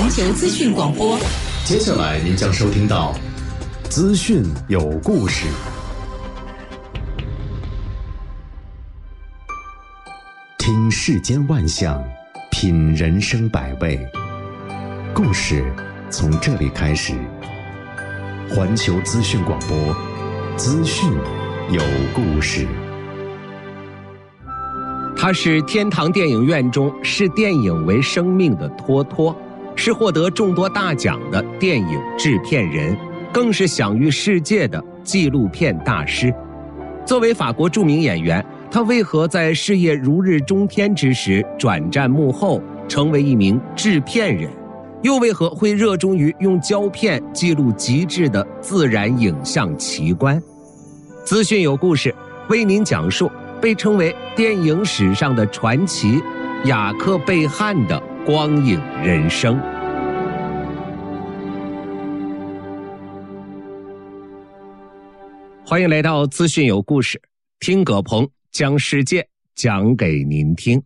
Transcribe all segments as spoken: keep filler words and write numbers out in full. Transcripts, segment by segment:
环球资讯广播。 接下来您将收听到资讯有故事。听世间万象，品人生百味，故事从这里开始。环球资讯广播，资讯有故事。 他是天堂电影院中视电影为生命的托托，是获得众多大奖的电影制片人，更是享誉世界的纪录片大师。作为法国著名演员，他为何在事业如日中天之时转战幕后，成为一名制片人？又为何会热衷于用胶片记录极致的自然影像奇观？资讯有故事，为您讲述被称为电影史上的传奇雅克贝汉的光影人生。欢迎来到资讯有故事，听葛鹏将世界讲给您听。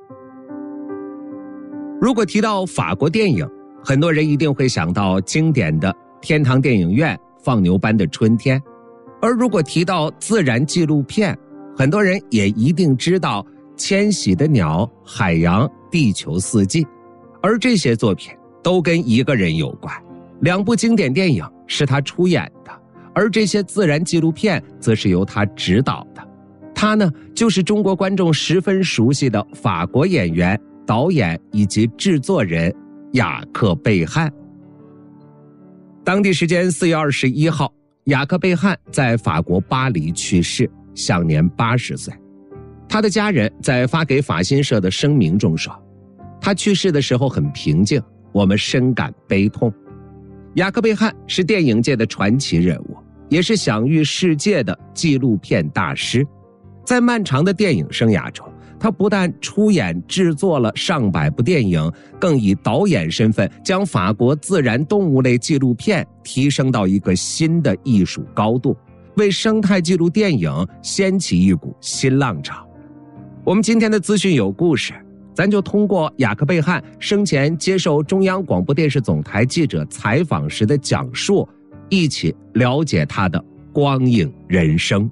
如果提到法国电影，很多人一定会想到经典的天堂电影院放牛班的春天，而如果提到自然纪录片，很多人也一定知道迁徙的鸟、海洋、地球四季，而这些作品都跟一个人有关，两部经典电影是他出演的，而这些自然纪录片则是由他指导的。他呢，就是中国观众十分熟悉的法国演员、导演以及制作人雅克贝汉。当地时间四月二十一号，雅克贝汉在法国巴黎去世，享年八十岁。他的家人在发给法新社的声明中说，他去世的时候很平静，我们深感悲痛。雅克贝汉是电影界的传奇人物，也是享誉世界的纪录片大师。在漫长的电影生涯中，他不但出演制作了上百部电影，更以导演身份将法国自然动物类纪录片提升到一个新的艺术高度，为生态纪录电影掀起一股新浪潮。我们今天的资讯有故事，咱就通过雅克贝汉生前接受中央广播电视总台记者采访时的讲述，一起了解他的光影人生。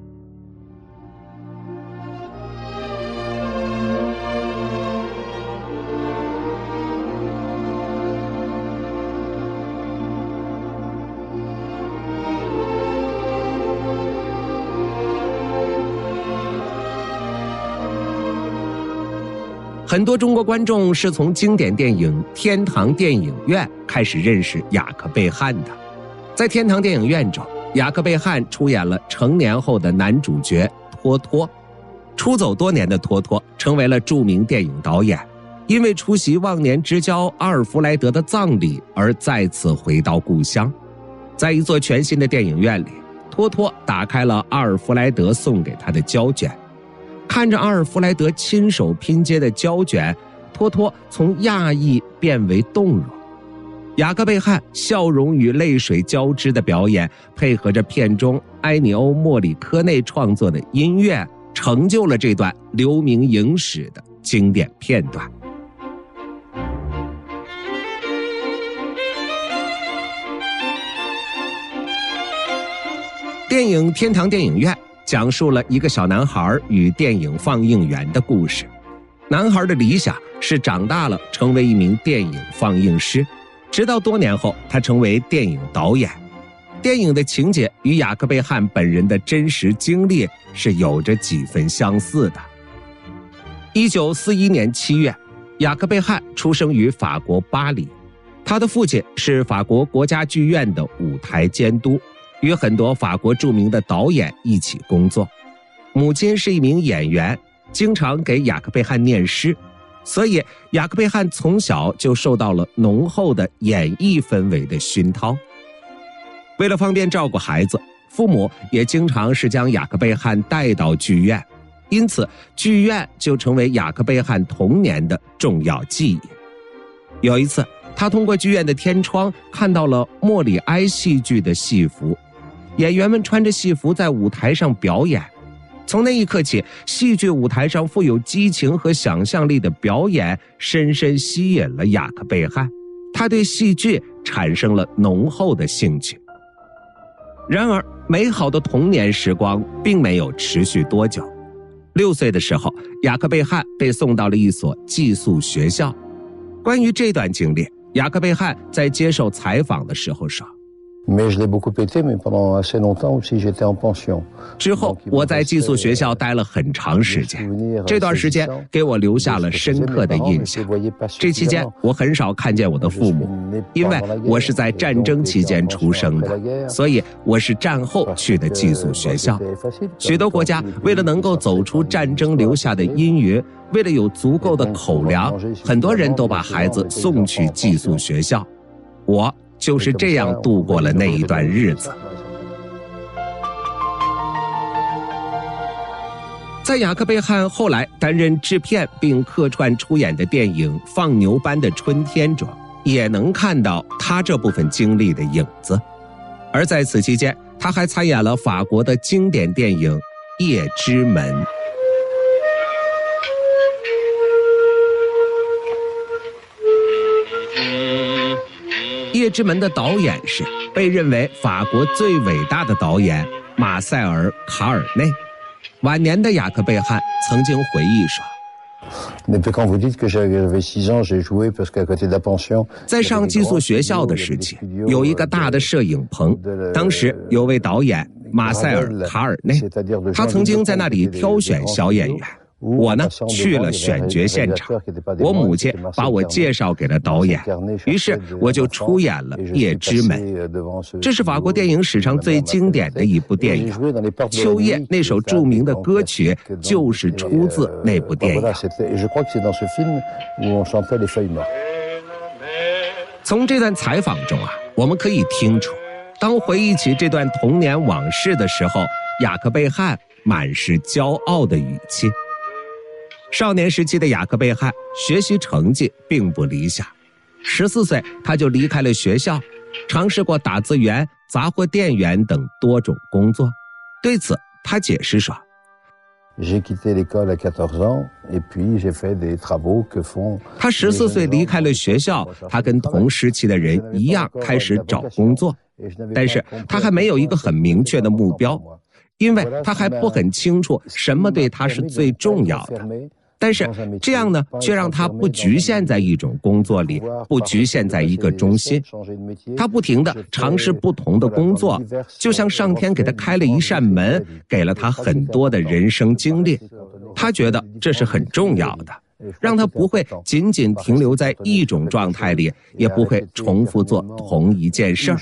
很多中国观众是从经典电影《天堂电影院》开始认识雅克贝汉的。在天堂电影院中，雅克贝汉出演了成年后的男主角托托。出走多年的托托成为了著名电影导演，因为出席忘年之交阿尔弗莱德的葬礼而再次回到故乡。在一座全新的电影院里，托托打开了阿尔弗莱德送给他的胶卷。看着阿尔弗莱德亲手拼接的胶卷，托托从讶异变为动容。雅克贝汉笑容与泪水交织的表演，配合着片中埃尼欧·莫里科内创作的音乐，成就了这段留名影史的经典片段。电影《天堂电影院》讲述了一个小男孩与电影放映员的故事。男孩的理想是长大了成为一名电影放映师，直到多年后他成为电影导演。电影的情节与雅克贝汉本人的真实经历是有着几分相似的。一九四一年七月，雅克贝汉出生于法国巴黎，他的父亲是法国国家剧院的舞台监督，与很多法国著名的导演一起工作。母亲是一名演员，经常给雅克贝汉念诗，所以雅克贝汉从小就受到了浓厚的演艺氛围的熏陶。为了方便照顾孩子，父母也经常是将雅克贝汉带到剧院，因此剧院就成为雅克贝汉童年的重要记忆。有一次，他通过剧院的天窗看到了莫里埃戏剧的戏服，演员们穿着戏服在舞台上表演。从那一刻起，戏剧舞台上富有激情和想象力的表演深深吸引了雅克贝汉， 他对戏剧产生了浓厚的兴趣。然而，美好的童年时光并没有持续多久。六岁的时候，雅克贝汉被送到了一所寄宿学校。关于这段经历，雅克贝汉在接受采访的时候说，之后我在寄宿学校待了很长时间，这段时间给我留下了深刻的印象。这期间我很少看见我的父母，因为我是在战争期间出生的，所以我是战后去的寄宿学校。许多国家为了能够走出战争留下的阴云，为了有足够的口粮，很多人都把孩子送去寄宿学校。我就是这样度过了那一段日子。在雅克贝汉后来担任制片并客串出演的电影《放牛班的春天》中，也能看到他这部分经历的影子。而在此期间，他还参演了法国的经典电影《夜之门》。《夜之门》的导演是被认为法国最伟大的导演马塞尔·卡尔内。晚年的雅克贝汉曾经回忆说，在上寄宿学校的时期，有一个大的摄影棚，当时有位导演马塞尔·卡尔内，他曾经在那里挑选小演员。我呢去了选角现场，我母亲把我介绍给了导演，于是我就出演了《夜之门》。这是法国电影史上最经典的一部电影，秋夜那首著名的歌曲就是出自那部电影。从这段采访中啊，我们可以听出，当回忆起这段童年往事的时候，雅克贝汉满是骄傲的语气。少年时期的雅克贝汉学习成绩并不理想，十四岁他就离开了学校，尝试过打字员、杂货店员等多种工作。对此他解释说，他十四岁离开了学校，他跟同时期的人一样开始找工作，但是他还没有一个很明确的目标，因为他还不很清楚什么对他是最重要的。但是这样呢，却让他不局限在一种工作里，不局限在一个中心。他不停地尝试不同的工作，就像上天给他开了一扇门，给了他很多的人生经历。他觉得这是很重要的，让他不会仅仅停留在一种状态里，也不会重复做同一件事儿。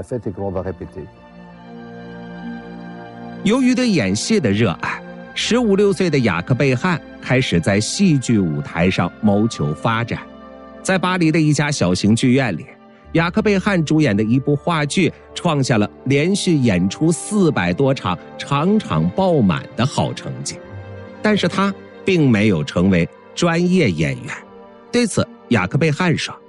由于对演戏的热爱，十五六岁的雅克贝汉开始在戏剧舞台上谋求发展。在巴黎的一家小型剧院里，雅克贝汉主演的一部话剧创下了连续演出四百多场场场爆满的好成绩。但是他并没有成为专业演员。对此，雅克贝汉说，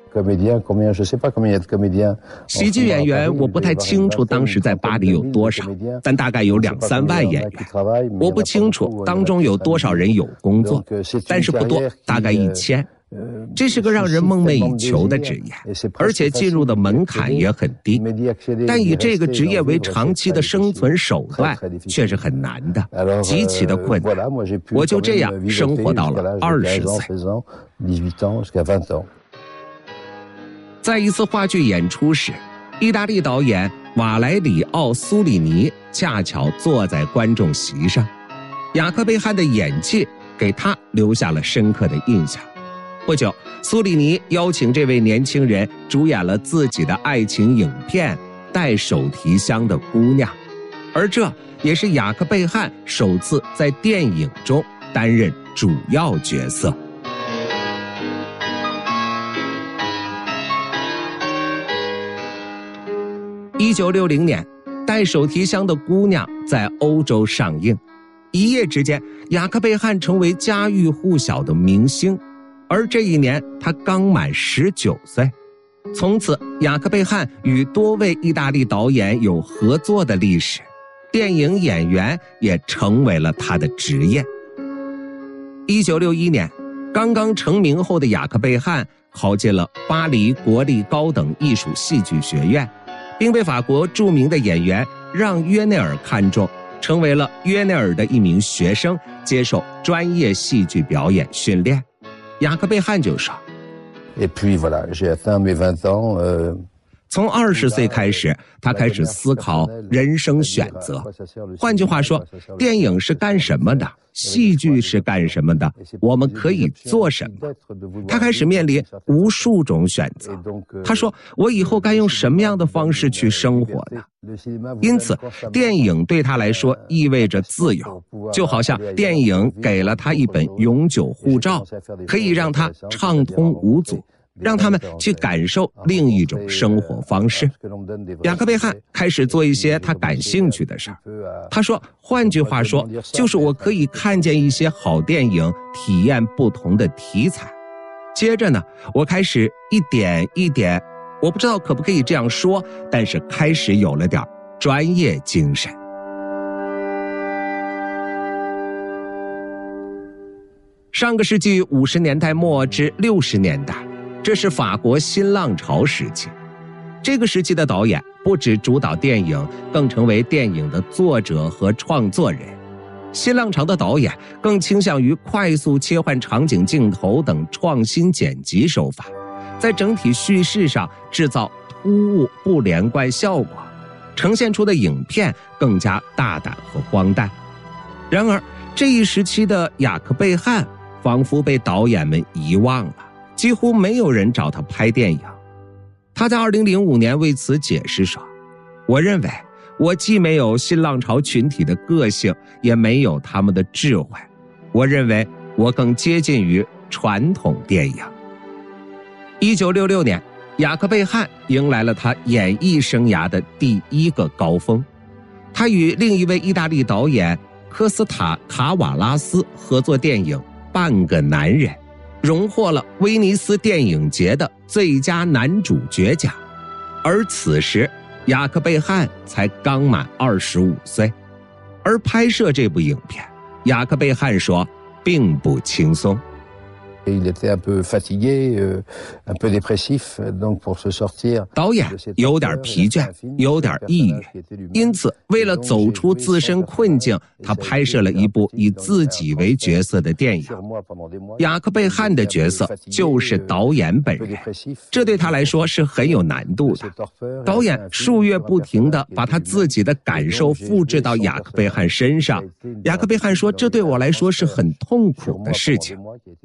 喜剧演员我不太清楚当时在巴黎有多少，但大概有两三万演员。我不清楚当中有多少人有工作，但是不多，大概一千。这是个让人梦寐以求的职业，而且进入的门槛也很低，但以这个职业为长期的生存手段却是很难的，极其的困难。我就这样生活到了二十岁。在一次话剧演出时，意大利导演瓦莱里奥·苏里尼恰巧坐在观众席上，雅克贝汉的演技给他留下了深刻的印象。不久，苏里尼邀请这位年轻人主演了自己的爱情影片《带手提箱的姑娘》，而这也是雅克贝汉首次在电影中担任主要角色。一九六零年，《带手提箱的姑娘》在欧洲上映，一夜之间，雅克贝汉成为家喻户晓的明星。而这一年，他刚满十九岁。从此，雅克贝汉与多位意大利导演有合作的历史，电影演员也成为了他的职业。一九六一年，刚刚成名后的雅克贝汉考进了巴黎国立高等艺术戏剧学院，并被法国著名的演员让·约内尔看中，成为了约内尔的一名学生，接受专业戏剧表演训练。雅克贝汉就说， Et puis voilà, j'ai atteint mes vingt ans, euh 从二十岁开始，他开始思考人生选择。换句话说，电影是干什么的？戏剧是干什么的？我们可以做什么？他开始面临无数种选择。他说，我以后该用什么样的方式去生活呢？因此，电影对他来说意味着自由，就好像电影给了他一本永久护照，可以让他畅通无阻，让他们去感受另一种生活方式。雅克贝汉开始做一些他感兴趣的事儿。他说，换句话说，就是我可以看见一些好电影，体验不同的题材。接着呢，我开始一点一点，我不知道可不可以这样说，但是开始有了点专业精神。上个世纪五十年代末至六十年代，这是法国新浪潮时期。这个时期的导演不只主导电影，更成为电影的作者和创作人。新浪潮的导演更倾向于快速切换场景镜头等创新剪辑手法，在整体叙事上制造突兀不连贯效果，呈现出的影片更加大胆和荒诞。然而，这一时期的雅克贝汉仿佛被导演们遗忘了，几乎没有人找他拍电影。他在二零零五年为此解释说，我认为我既没有新浪潮群体的个性，也没有他们的智慧，我认为我更接近于传统电影。一九六六年，雅克贝汉迎来了他演艺生涯的第一个高峰。他与另一位意大利导演科斯塔·卡瓦拉斯合作电影《半个男人》，荣获了威尼斯电影节的最佳男主角奖。而此时雅克贝汉才刚满二十五岁，而拍摄这部影片，雅克贝汉说并不轻松。 Il était un peu fatigué, un peu dépressif, donc pour se sortir. 导演有点疲倦，有点抑郁，因此为了走出自身困境，他拍摄了一部以自己为角色的电影。雅克贝汉的角色就是导演本人，这对他来说是很有难度的。导演数月不停地把他自己的感受复制到雅克贝汉身上。雅克贝汉说，这对我来说是很痛苦的事情。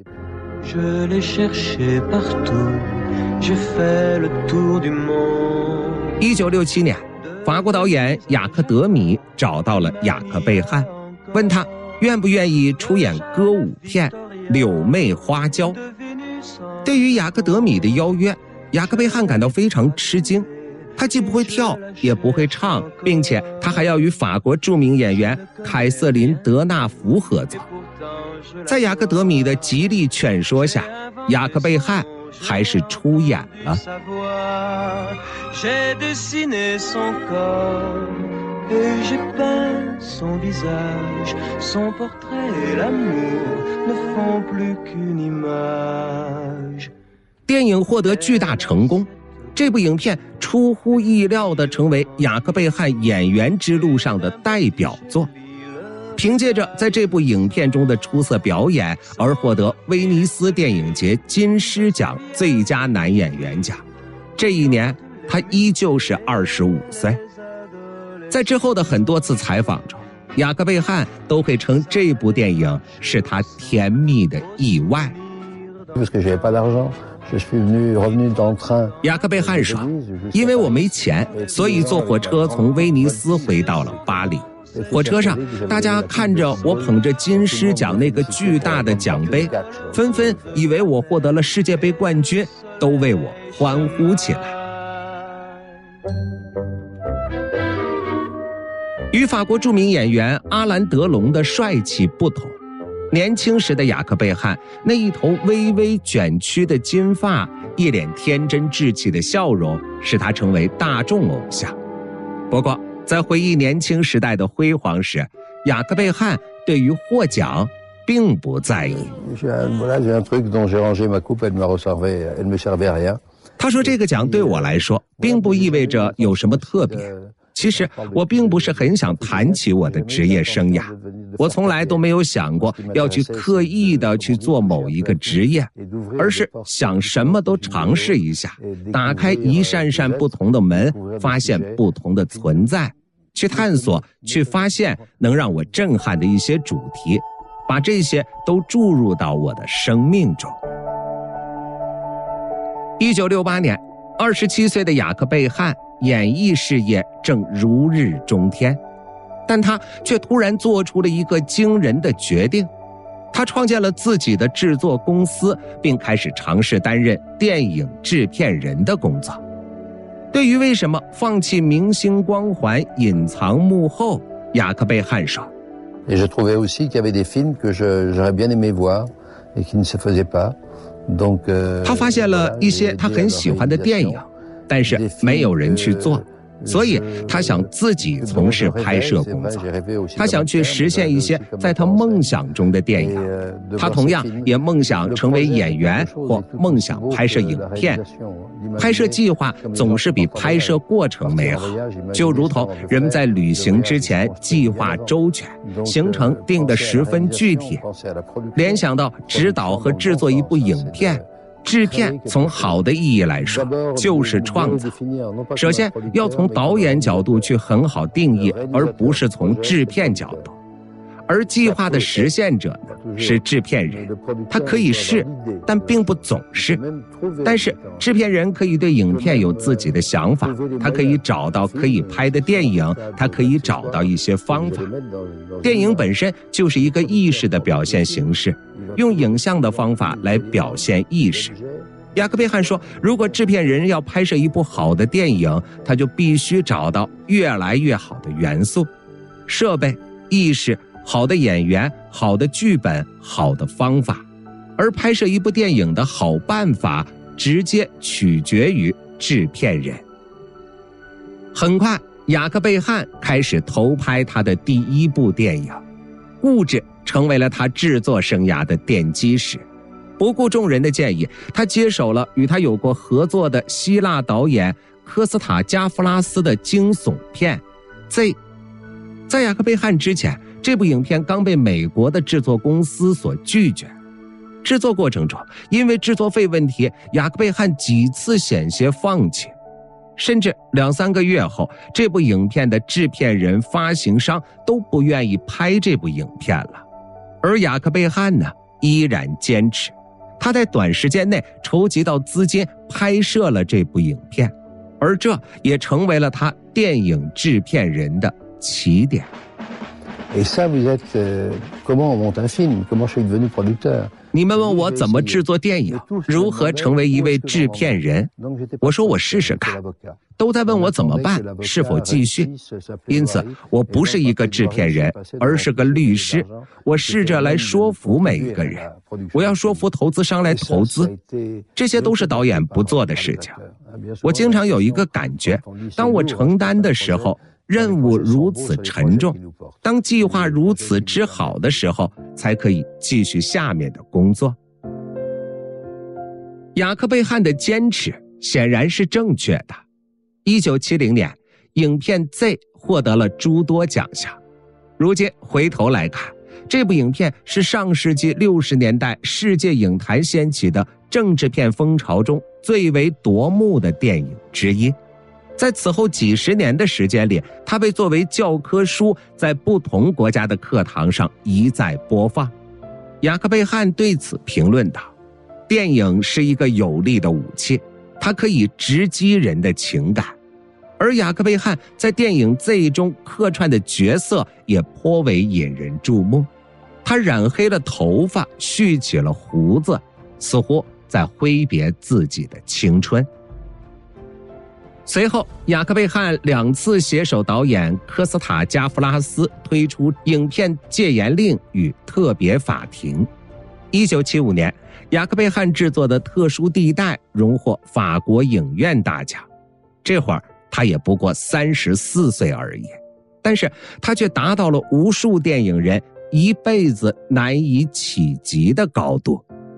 Je l'ai cherché partout, j'ai fait le tour du monde. 一九六七年，法国导演雅克德米找到了雅克贝汉，问他愿不愿意出演歌舞片《柳媚花娇》。对于雅克德米的邀约，雅克贝汉感到非常吃惊。他既不会跳，也不会唱，并且他还要与法国著名演员凯瑟琳·德纳福合作。在雅克德米的极力劝说下，雅克贝汉还是出演了。电影获得巨大成功，这部影片出乎意料地成为雅克贝汉演员之路上的代表作。凭借着在这部影片中的出色表演而获得威尼斯电影节金狮奖最佳男演员奖。这一年他依旧是二十五岁。在之后的很多次采访中，雅克贝汉都会称这部电影是他甜蜜的意外。雅克贝汉说，因为我没钱，所以坐火车从威尼斯回到了巴黎。火车上，大家看着我捧着金狮奖那个巨大的奖杯，纷纷以为我获得了世界杯冠军，都为我欢呼起来。与法国著名演员阿兰·德龙的帅气不同，年轻时的雅克贝汉那一头微微卷曲的金发，一脸天真稚气的笑容，使他成为大众偶像。不过在回忆年轻时代的辉煌时，雅克贝汉对于获奖并不在意。他说这个奖对我来说并不意味着有什么特别，其实我并不是很想谈起我的职业生涯，我从来都没有想过要去刻意的去做某一个职业，而是想什么都尝试一下，打开一扇扇不同的门，发现不同的存在，去探索，去发现能让我震撼的一些主题，把这些都注入到我的生命中。一九六八年，二十七岁的雅克贝汉演艺事业正如日中天，但他却突然做出了一个惊人的决定，他创建了自己的制作公司，并开始尝试担任电影制片人的工作。对于为什么放弃明星光环隐藏幕后，雅克贝汉说， Et je trouvais aussi qu'il y avait des films que je, j'aurais bien aimé voir et qui ne se faisaient pas. Donc, euh, 他发现了一些他很喜欢的电影，但是没有人去做，所以他想自己从事拍摄工作，他想去实现一些在他梦想中的电影，他同样也梦想成为演员或梦想拍摄影片。拍摄计划总是比拍摄过程美好，就如同人们在旅行之前计划周全，行程定得十分具体。联想到指导和制作一部影片，制片从好的意义来说就是创造，首先要从导演角度去很好定义，而不是从制片角度。而计划的实现者呢，是制片人，他可以是，但并不总是。但是制片人可以对影片有自己的想法，他可以找到可以拍的电影，他可以找到一些方法。电影本身就是一个意识的表现形式，用影像的方法来表现意识。雅克贝汉说，如果制片人要拍摄一部好的电影，他就必须找到越来越好的元素，设备、意识、好的演员、好的剧本、好的方法。而拍摄一部电影的好办法直接取决于制片人。很快，雅克贝汉开始投拍他的第一部电影，物质成为了他制作生涯的奠基石。不顾众人的建议，他接手了与他有过合作的希腊导演科斯塔加夫拉斯的惊悚片 Z。 在雅克贝汉之前，这部影片刚被美国的制作公司所拒绝。制作过程中，因为制作费问题，雅克贝汉几次险些放弃，甚至两三个月后，这部影片的制片人、发行商都不愿意拍这部影片了。而雅克贝汉呢，依然坚持，他在短时间内筹集到资金，拍摄了这部影片，而这也成为了他电影制片人的起点。 Et ça, vous êtes euh, comment on monte un film, comment je suis devenu producteur. 你们问我怎么制作电影，如何成为一位制片人，我说我试试看。都在问我怎么办，是否继续。因此我不是一个制片人，而是个律师。我试着来说服每一个人，我要说服投资商来投资，这些都是导演不做的事情。我经常有一个感觉，当我承担的时候，任务如此沉重，当计划如此之好的时候，才可以继续下面的工作。雅克贝汉的坚持显然是正确的。一九七零年，影片 Z 获得了诸多奖项。如今回头来看，这部影片是上世纪六十年代世界影坛掀起的政治片风潮中最为夺目的电影之一。在此后几十年的时间里，它被作为教科书在不同国家的课堂上一再播放。雅克贝汉对此评论道，电影是一个有力的武器，它可以直击人的情感。而雅克贝汉在电影 Z 中客串的角色也颇为引人注目，他染黑了头发，蓄起了胡子，似乎在挥别自己的青春。随后，雅克贝汉两次携手导演科斯塔加夫拉斯推出影片《戒严令》与《特别法庭》。一九七五年，雅克贝汉制作的《特殊地带》荣获法国影院大奖。这会儿他也不过三十四岁而已，但是他却达到了无数电影人一辈子难以企及的高度。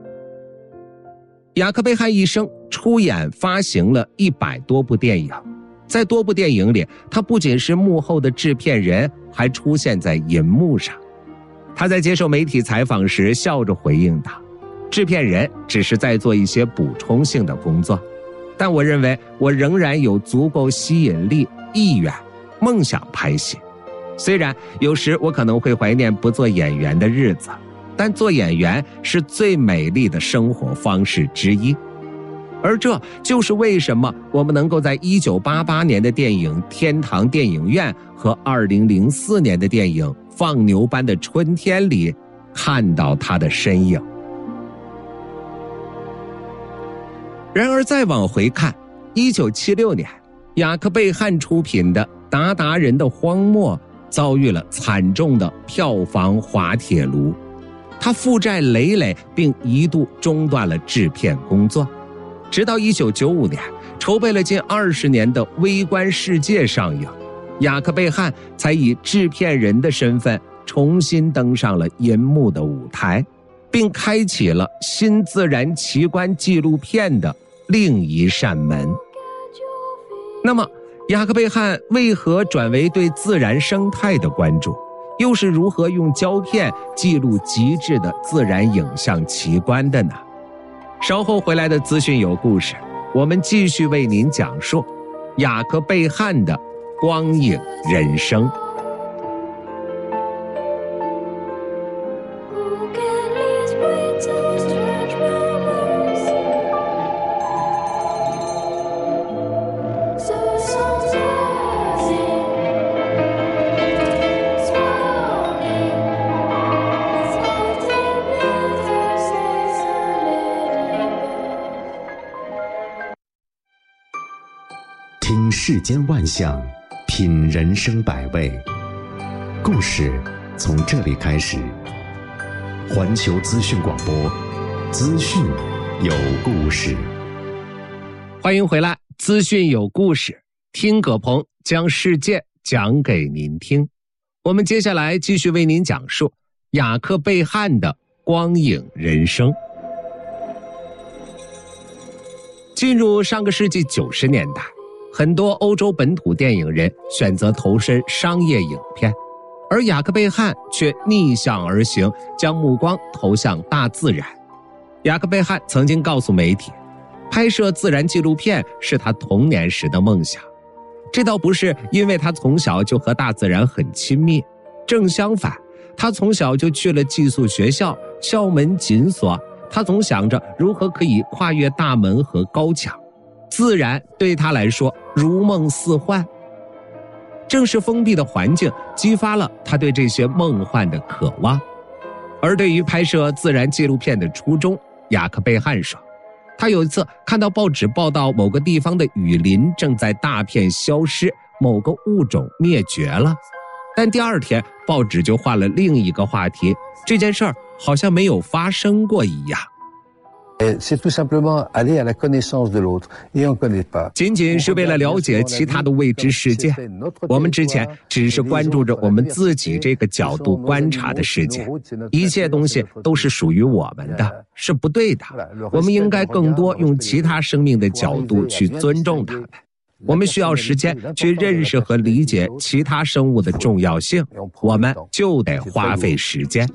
雅克贝汉一生出演发行了一百多部电影，在多部电影里，他不仅是幕后的制片人，还出现在银幕上。他在接受媒体采访时笑着回应道，制片人只是在做一些补充性的工作，但我认为我仍然有足够吸引力、意愿、梦想拍戏。虽然有时我可能会怀念不做演员的日子，但做演员是最美丽的生活方式之一。而这就是为什么我们能够在一九八八年的电影《天堂电影院》和二零零四年的电影《放牛班的春天》里看到他的身影。然而再往回看，一九七六年，雅克贝汉出品的《达达人的荒漠》遭遇了惨重的票房滑铁卢，他负债累累，并一度中断了制片工作。直到一九九五年，筹备了近二十年的《微观世界》上映，雅克贝汉才以制片人的身份重新登上了银幕的舞台，并开启了新自然奇观纪录片的另一扇门。那么，雅克贝汉为何转为对自然生态的关注？又是如何用胶片记录极致的自然影像奇观的呢？稍后回来的资讯有故事，我们继续为您讲述雅克贝汉的光影人生。 听世间万象，品人生百味，故事从这里开始。环球资讯广播，资讯有故事。 欢迎回来，资讯有故事，听葛鹏将世界讲给您听。我们接下来继续为您讲述雅克贝汉的光影人生。进入上个世纪九十年代，很多欧洲本土电影人选择投身商业影片，而雅克贝汉却逆向而行，将目光投向大自然。雅克贝汉曾经告诉媒体，拍摄自然纪录片是他童年时的梦想。这倒不是因为他从小就和大自然很亲密，正相反，他从小就去了寄宿学校，校门紧锁，他总想着如何可以跨越大门和高墙。自然对他来说如梦似幻，正是封闭的环境激发了他对这些梦幻的渴望。而对于拍摄自然纪录片的初衷，雅克贝汉说，他有一次看到报纸报道某个地方的雨林正在大片消失，某个物种灭绝了，但第二天报纸就换了另一个话题，这件事儿好像没有发生过一样。 C'est tout simplement aller à la connaissance de l'autre, et on ne connaît pas. 仅仅是为了了解其他的未知世界，我们之前只是关注着我们自己这个角度观察的世界，一切东西都是属于我们的，是不对的。我们应该更多用其他生命的角度去尊重它们。我们需要时间去认识和理解其他生物的重要性，我们就得花费时间。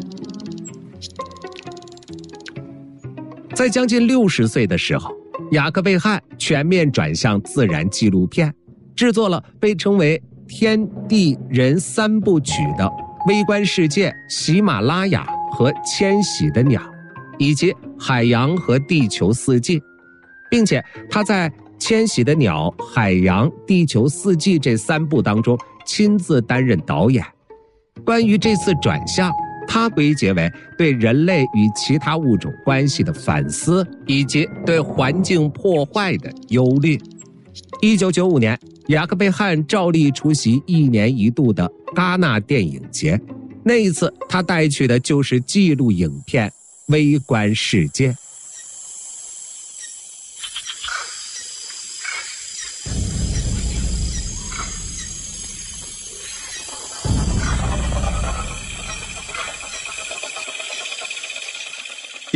在将近六十岁的时候，雅克贝汉全面转向自然纪录片，制作了被称为天地人三部曲的《微观世界》、喜马拉雅和迁徙的鸟，以及海洋和地球四季，并且他在迁徙的鸟、海洋、地球四季这三部当中亲自担任导演。关于这次转向，它归结为对人类与其他物种关系的反思，以及对环境破坏的忧虑。一九九五年，雅克贝汉照例出席一年一度的戛纳电影节，那一次他带去的就是纪录影片《微观世界》。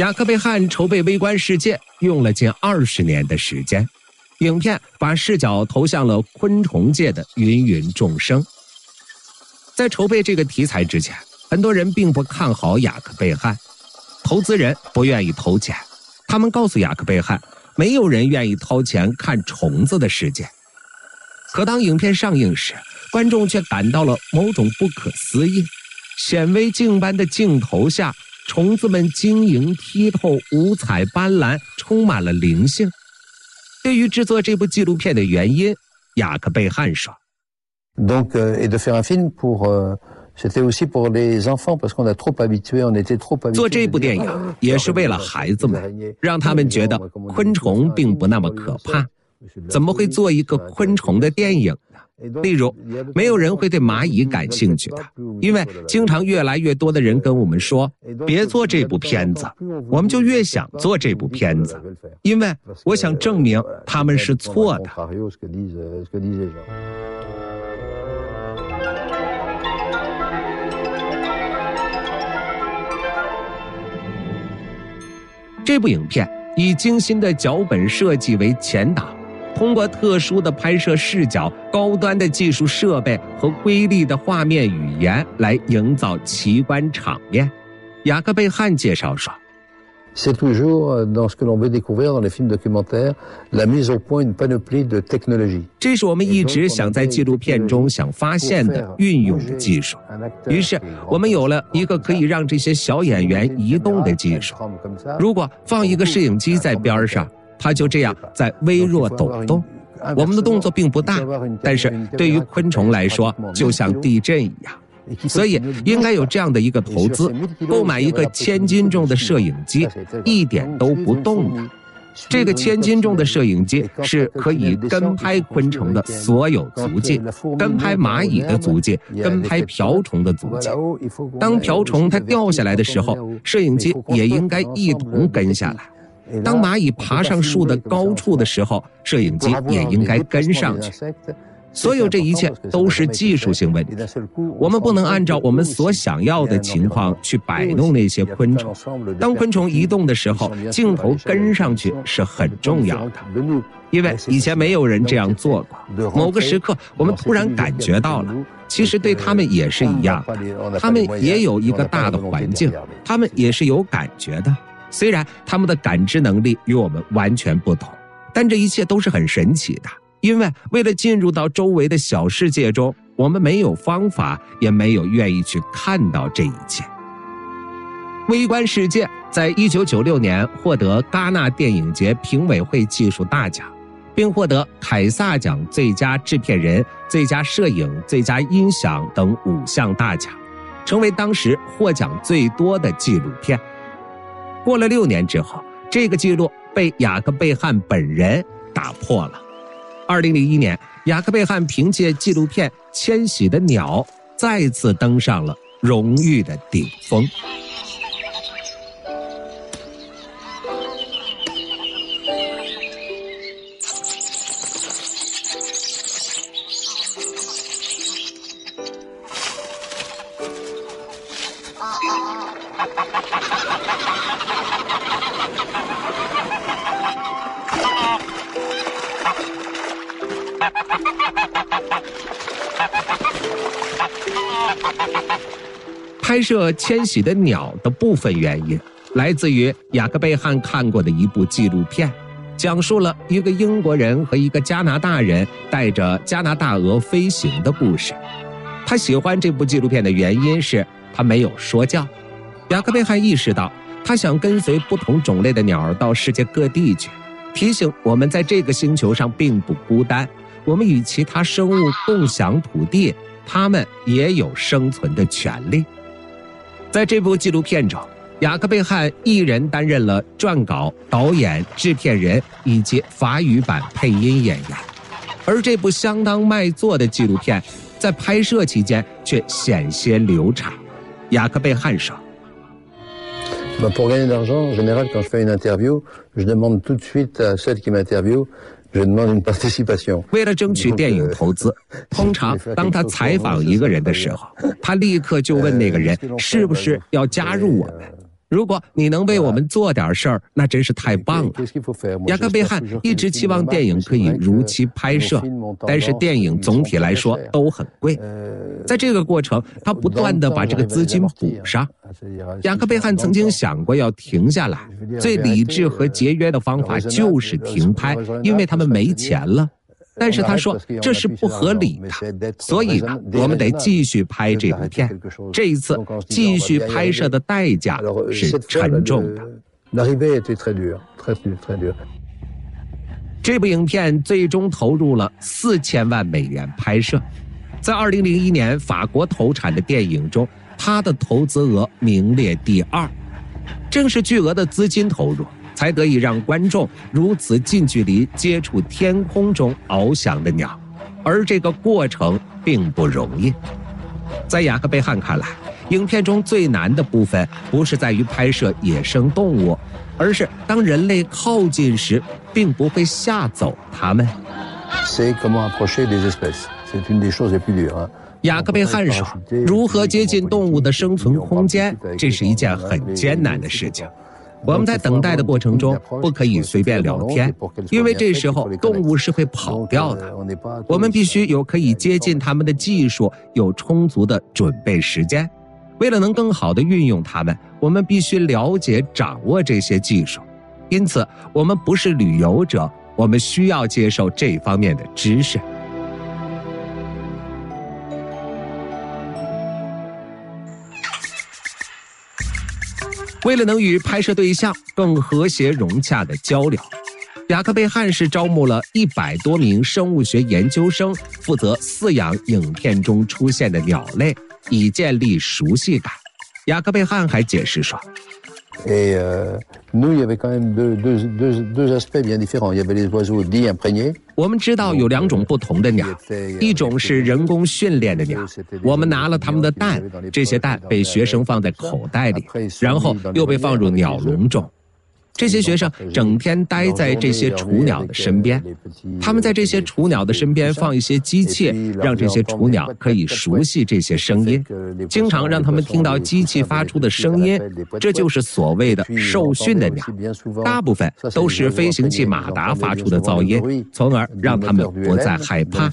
雅克贝汉筹备《微观世界》用了近二十年的时间，影片把视角投向了昆虫界的芸芸众生。在筹备这个题材之前，很多人并不看好雅克贝汉，投资人不愿意投钱，他们告诉雅克贝汉，没有人愿意掏钱看虫子的世界。可当影片上映时，观众却感到了某种不可思议。显微镜般的镜头下，虫子们晶莹剔透，五彩斑斓，充满了灵性。对于制作这部纪录片的原因，雅克贝汉说 Donc, euh, et de faire un film pour, euh, c'était aussi pour les enfants, parce qu'on a trop habitué, on était trop habitué. 做这部电影也是为了孩子们，让他们觉得昆虫并不那么可怕。怎么会做一个昆虫的电影呢？例如，没有人会对蚂蚁感兴趣的，因为经常越来越多的人跟我们说，别做这部片子，我们就越想做这部片子，因为我想证明他们是错的。这部影片以精心的脚本设计为前导，通过特殊的拍摄视角、高端的技术设备和瑰丽的画面语言来营造奇观场面。雅克贝汉介绍说， C'est toujours dans ce que l'on veut découvrir dans les films documentaires, la mise au point une panoplie de technologies. 这是我们一直想在纪录片中想发现的运用的技术。于是我们有了一个可以让这些小演员移动的技术。如果放一个摄影机在边上，它就这样在微弱抖动。我们的动作并不大，但是对于昆虫来说，就像地震一样。所以应该有这样的一个投资，购买一个千斤重的摄影机，一点都不动的。这个千斤重的摄影机是可以跟拍昆虫的所有足迹，跟拍蚂蚁的足迹，跟拍瓢虫的足迹。当瓢虫它掉下来的时候，摄影机也应该一同跟下来。当蚂蚁爬上树的高处的时候，摄影机也应该跟上去。所有这一切都是技术性问题，我们不能按照我们所想要的情况去摆弄那些昆虫。当昆虫移动的时候，镜头跟上去是很重要的，因为以前没有人这样做过。某个时刻，我们突然感觉到了，其实对他们也是一样的，他们也有一个大的环境，他们也是有感觉的。虽然他们的感知能力与我们完全不同，但这一切都是很神奇的。因为为了进入到周围的小世界中，我们没有方法，也没有愿意去看到这一切。微观世界在一九九六年获得戛纳电影节评委会技术大奖，并获得凯撒奖最佳制片人、最佳摄影、最佳音响等五项大奖，成为当时获奖最多的纪录片。过了六年之后，这个记录被雅克贝汉本人打破了。二零零一年，雅克贝汉凭借纪录片《迁徙的鸟》再次登上了荣誉的顶峰。拍摄《迁徙的鸟》的部分原因来自于雅克贝汉看过的一部纪录片，讲述了一个英国人和一个加拿大人带着加拿大鹅飞行的故事。他喜欢这部纪录片的原因是他没有说教。雅克贝汉意识到，他想跟随不同种类的鸟到世界各地去，提醒我们在这个星球上并不孤单，我们与其他生物共享土地，他们也有生存的权利。在这部纪录片中，雅克贝汉一人担任了撰稿、导演、制片人以及法语版配音演员，而这部相当卖座的纪录片在拍摄期间却险些流产。雅克贝汉说， Pour gagner de l'argent, en général, quand je fais une interview, je demande tout de suite à celle qui m'interviewe, je demande une participation. 为了争取电影投资，通常当他采访一个人的时候，他立刻就问那个人是不是要加入我们。 如果你能为我们做点事儿，那真是太棒了。雅克贝汉一直期望电影可以如期拍摄，但是电影总体来说都很贵。在这个过程，他不断地把这个资金补上。雅克贝汉曾经想过要停下来，最理智和节约的方法就是停拍，因为他们没钱了。但是他说这是不合理的，所以呢，我们得继续拍这部片。这一次继续拍摄的代价是沉重的。这部影片最终投入了四千万美元拍摄，在二零零一年法国投产的电影中，它的投资额名列第二。正是巨额的资金投入，才得以让观众如此近距离接触天空中翱翔的鸟，而这个过程并不容易。在雅克贝汉看来，影片中最难的部分不是在于拍摄野生动物，而是当人类靠近时，并不会吓走它们。雅克贝汉说，如何接近动物的生存空间，这是一件很艰难的事情。我们在等待的过程中不可以随便聊天，因为这时候动物是会跑掉的。我们必须有可以接近它们的技术，有充足的准备时间。为了能更好地运用它们，我们必须了解掌握这些技术。因此，我们不是旅游者，我们需要接受这方面的知识。为了能与拍摄对象更和谐融洽的交流，雅克贝汉是招募了一百多名生物学研究生，负责饲养影片中出现的鸟类，以建立熟悉感。雅克贝汉还解释说， Et euh, nous, il y avait quand même deux, deux, deux, deux aspects bien différents. Il y avait les oiseaux dits imprégnés. 我们知道有两种不同的鸟，一种是人工训练的鸟，我们拿了它们的蛋，这些蛋被学生放在口袋里，然后又被放入鸟笼中。这些学生整天待在这些雏鸟的身边，他们在这些雏鸟的身边放一些机器，让这些雏鸟可以熟悉这些声音，经常让他们听到机器发出的声音，这就是所谓的受训的鸟。大部分都是飞行器马达发出的噪音，从而让他们不再害怕。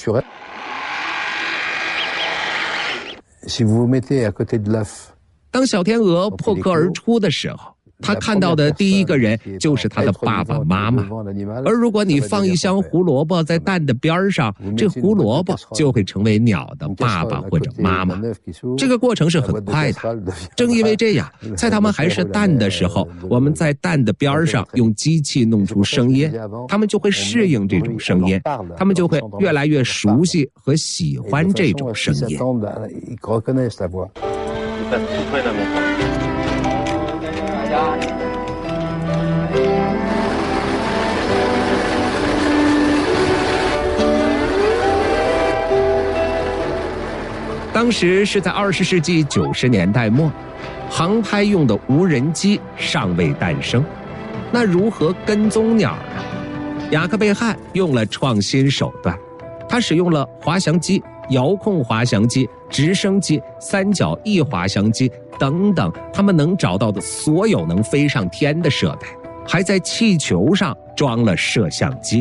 当小天鹅破壳而出的时候，他看到的第一个人就是他的爸爸妈妈，而如果你放一箱胡萝卜在蛋的边上，这胡萝卜就会成为鸟的爸爸或者妈妈。这个过程是很快的，正因为这样，在它们还是蛋的时候，我们在蛋的边上用机器弄出声音，它们就会适应这种声音，它们就会越来越熟悉和喜欢这种声音。当时是在二十世纪九十年代末，航拍用的无人机尚未诞生，那如何跟踪鸟呢？雅克贝汉用了创新手段，他使用了滑翔机、遥控滑翔机、直升机、三角翼滑翔机等等，他们能找到的所有能飞上天的设备，还在气球上装了摄像机。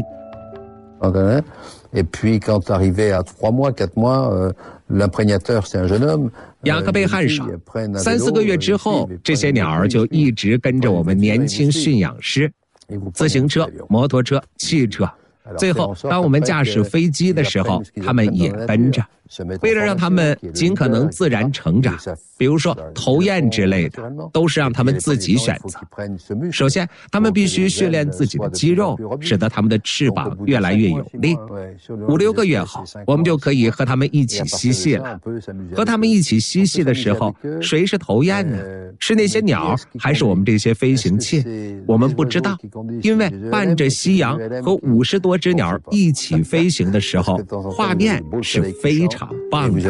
Et puis quand arrivé à trois mois, quatre mois, euh, l'imprégnateur c'est un jeune homme. 雅克贝汉说，三四个月之后，这些鸟儿就一直跟着我们年轻驯养师，自行车、摩托车、汽车。最后，当我们驾驶飞机的时候，他们也跟着。为了让他们尽可能自然成长，比如说头雁之类的，都是让他们自己选择。首先，他们必须训练自己的肌肉，使得他们的翅膀越来越有力。五六个月后，我们就可以和他们一起嬉戏了。和他们一起嬉戏的时候，谁是头雁呢？是那些鸟，还是我们这些飞行器？我们不知道，因为伴着夕阳和五十多只鸟一起飞行的时候，画面是非常棒的。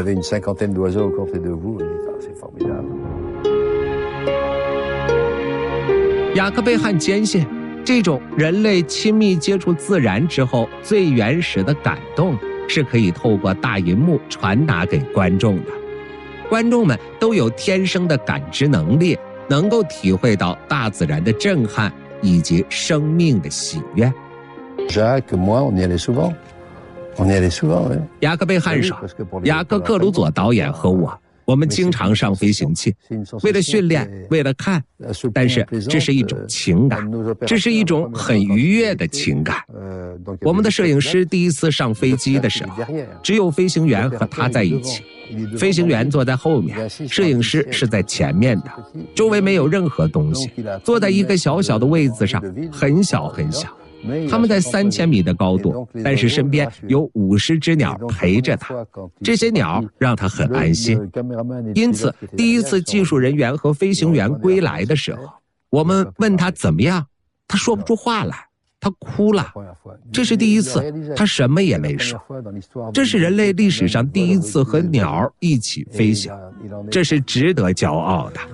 雅克贝汉坚信，这种人类亲密接触自然之后最原始的感动，是可以透过大银幕传达给观众的。观众们都有天生的感知能力， 能够体会到大自然的震撼以及生命的喜悦。 Jacques, moi, on y allait souvent. On y allait souvent, oui. 雅克贝汉说，雅克克鲁佐导演和我，我们经常上飞行器，为了训练，为了看，但是这是一种情感，这是一种很愉悦的情感。我们的摄影师第一次上飞机的时候，只有飞行员和他在一起，飞行员坐在后面，摄影师是在前面的，周围没有任何东西，坐在一个小小的位子上，很小很小。他们在三千米的高度，但是身边有五十只鸟陪着他，这些鸟让他很安心。因此，第一次技术人员和飞行员归来的时候，我们问他怎么样，他说不出话来，他哭了。这是第一次，他什么也没说。这是人类历史上第一次和鸟一起飞行，这是值得骄傲的。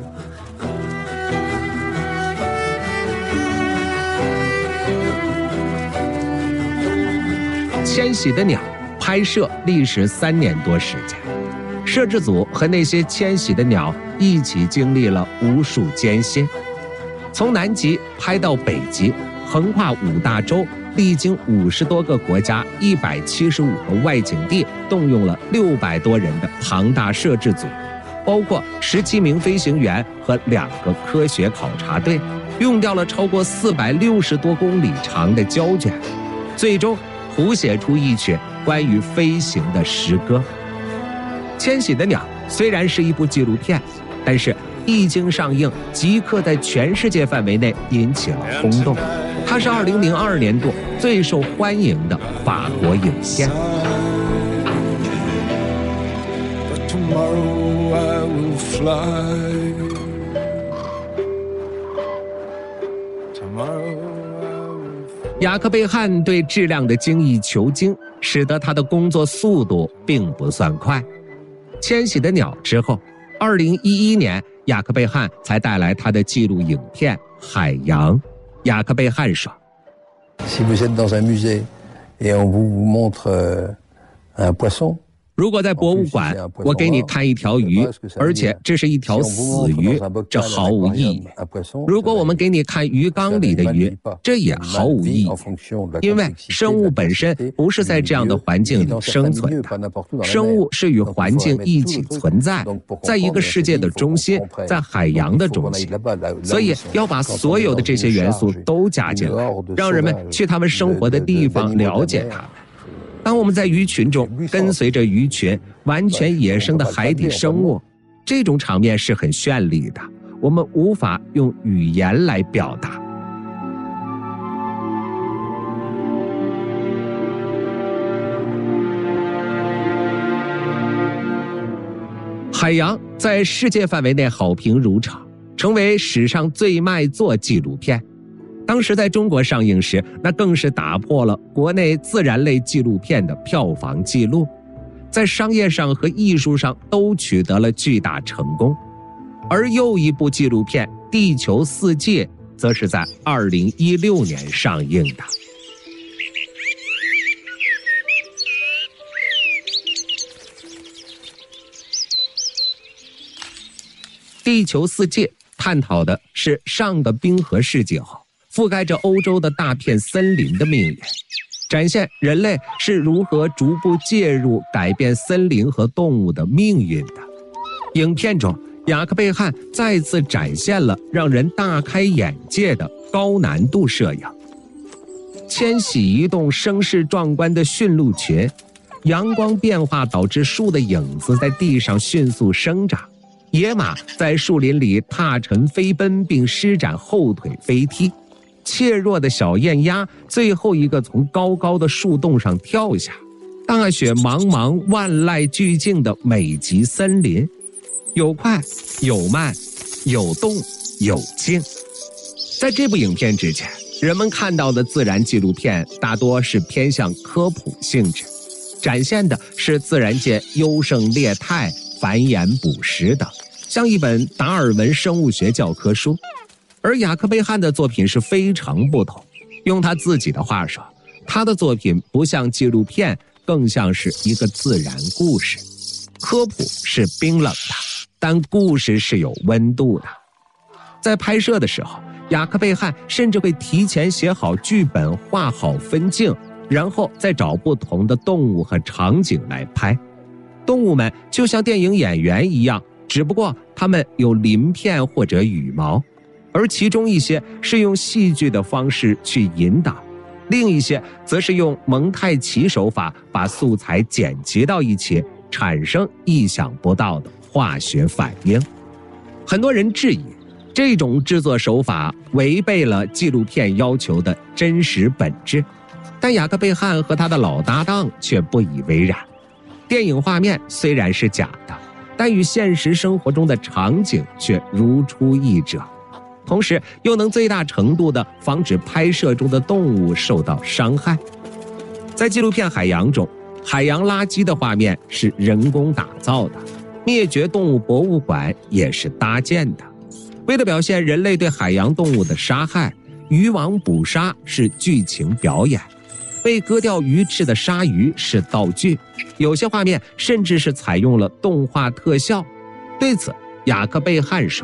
迁徙的鸟拍摄历时三年多时间，摄制组和那些迁徙的鸟一起经历了无数艰辛，从南极拍到北极，横跨五大洲，历经五十多个国家，一百七十五个外景地，动用了六百多人的庞大摄制组，包括十七名飞行员和两个科学考察队，用掉了超过四百六十多公里长的胶卷，最终谱写出一曲关于飞行的诗歌。迁徙的鸟虽然是一部纪录片，但是一经上映，即刻在全世界范围内引起了轰动。它是二零零二年度最受欢迎的法国影片。雅克贝汉对质量的精益求精，使得他的工作速度并不算快。迁徙的鸟之后，二零一一年，雅克贝汉才带来他的纪录影片《海洋》。雅克贝汉说 Si vous êtes dans un musée et on vous montre un poisson, 如果在博物馆，我给你看一条鱼，而且这是一条死鱼，这毫无意义。如果我们给你看鱼缸里的鱼，这也毫无意义，因为生物本身不是在这样的环境里生存的，生物是与环境一起存在，在一个世界的中心，在海洋的中心，所以要把所有的这些元素都加进来，让人们去他们生活的地方了解它们。当我们在鱼群中跟随着鱼群完全野生的海底生物，这种场面是很绚丽的，我们无法用语言来表达。海洋在世界范围内好评如潮，成为史上最卖座纪录片。当时在中国上映时，那更是打破了国内自然类纪录片的票房纪录，在商业上和艺术上都取得了巨大成功。而又一部纪录片《地球四季》则是在二零一六年上映的。地球四季探讨的是上个冰河世纪后覆盖着欧洲的大片森林的命运，展现人类是如何逐步介入改变森林和动物的命运的。影片中，雅克贝汉再次展现了让人大开眼界的高难度摄影。迁徙移动声势壮观的驯鹿群，阳光变化导致树的影子在地上迅速生长，野马在树林里踏尘飞奔并施展后腿飞踢，怯弱的小雁鸭最后一个从高高的树洞上跳下。大雪茫茫，万籁俱静的美极森林，有快有慢，有动有静。在这部影片之前，人们看到的自然纪录片大多是偏向科普性质，展现的是自然界优胜劣汰、繁衍捕食等，像一本达尔文生物学教科书。而雅克贝汉的作品是非常不同，用他自己的话说，他的作品不像纪录片，更像是一个自然故事。科普是冰冷的，但故事是有温度的。 在拍摄的时候，雅克贝汉甚至会提前写好剧本，画好分镜，然后再找不同的动物和场景来拍。动物们就像电影演员一样，只不过它们有鳞片或者羽毛，而其中一些是用戏剧的方式去引导，另一些则是用蒙太奇手法把素材剪辑到一起，产生意想不到的化学反应。很多人质疑这种制作手法违背了纪录片要求的真实本质，但雅克贝汉和他的老搭档却不以为然。电影画面虽然是假的，但与现实生活中的场景却如出一辙，同时又能最大程度地防止拍摄中的动物受到伤害。在纪录片《海洋》中，海洋垃圾的画面是人工打造的，灭绝动物博物馆也是搭建的。为了表现人类对海洋动物的杀害，渔网捕杀是剧情表演，被割掉鱼翅的鲨鱼是道具，有些画面甚至是采用了动画特效。对此，雅克贝汉说，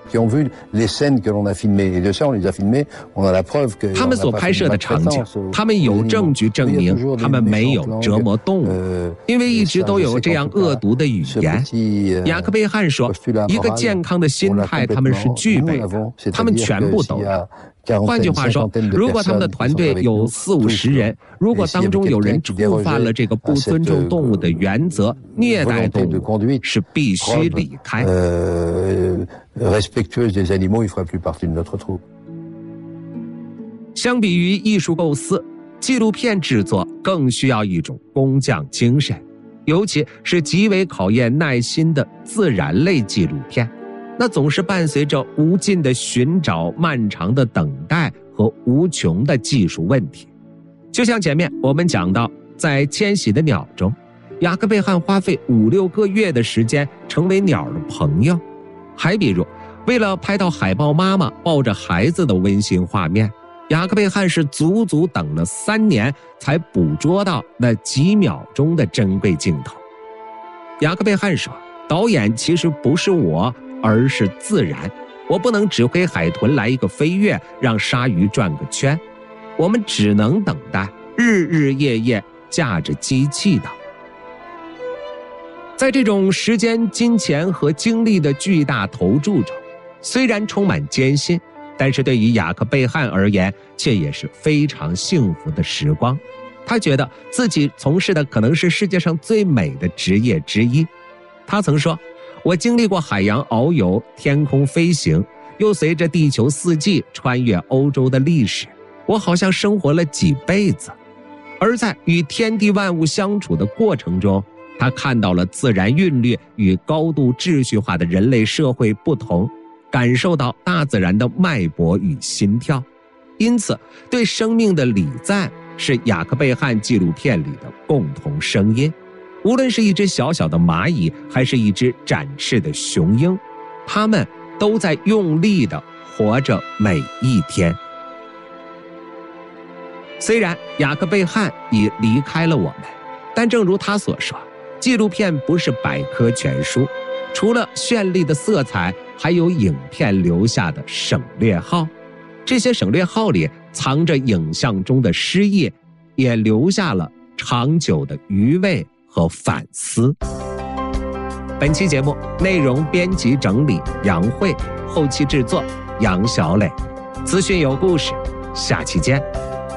他们所拍摄的场景，他们有证据证明他们没有折磨动物，因为一直都有这样恶毒的语言。雅克贝汉说，一个健康的心态他们是具备的，他们全部都有。换句话说，如果他们的团队有四五十人，如果当中有人触犯了这个不尊重动物的原则，虐待动物，是必须离开。相比于艺术构思，纪录片制作更需要一种工匠精神，尤其是极为考验耐心的自然类纪录片。那总是伴随着无尽的寻找、漫长的等待和无穷的技术问题。就像前面我们讲到，在迁徙的鸟中，雅克贝汉花费五六个月的时间成为鸟的朋友。还比如，为了拍到海豹妈妈抱着孩子的温馨画面，雅克贝汉是足足等了三年才捕捉到那几秒钟的珍贵镜头。雅克贝汉说，导演其实不是我，而是自然，我不能指挥海豚来一个飞跃，让鲨鱼转个圈，我们只能等待，日日夜夜驾着机器的。在这种时间、金钱和精力的巨大投注中，虽然充满艰辛，但是对于雅克贝汉而言，却也是非常幸福的时光。他觉得自己从事的可能是世界上最美的职业之一。他曾说，我经历过海洋遨游、天空飞行，又随着地球四季穿越欧洲的历史，我好像生活了几辈子。而在与天地万物相处的过程中，他看到了自然韵律与高度秩序化的人类社会不同，感受到大自然的脉搏与心跳。因此，对生命的礼赞是雅克贝汉纪录片里的共同声音。无论是一只小小的蚂蚁，还是一只展翅的雄鹰，它们都在用力地活着每一天。虽然雅克贝汉已离开了我们，但正如他所说，纪录片不是百科全书，除了绚丽的色彩，还有影片留下的省略号。这些省略号里藏着影像中的诗意，也留下了长久的余味和反思。本期节目内容编辑整理杨慧，后期制作杨小磊。资讯有故事，下期见。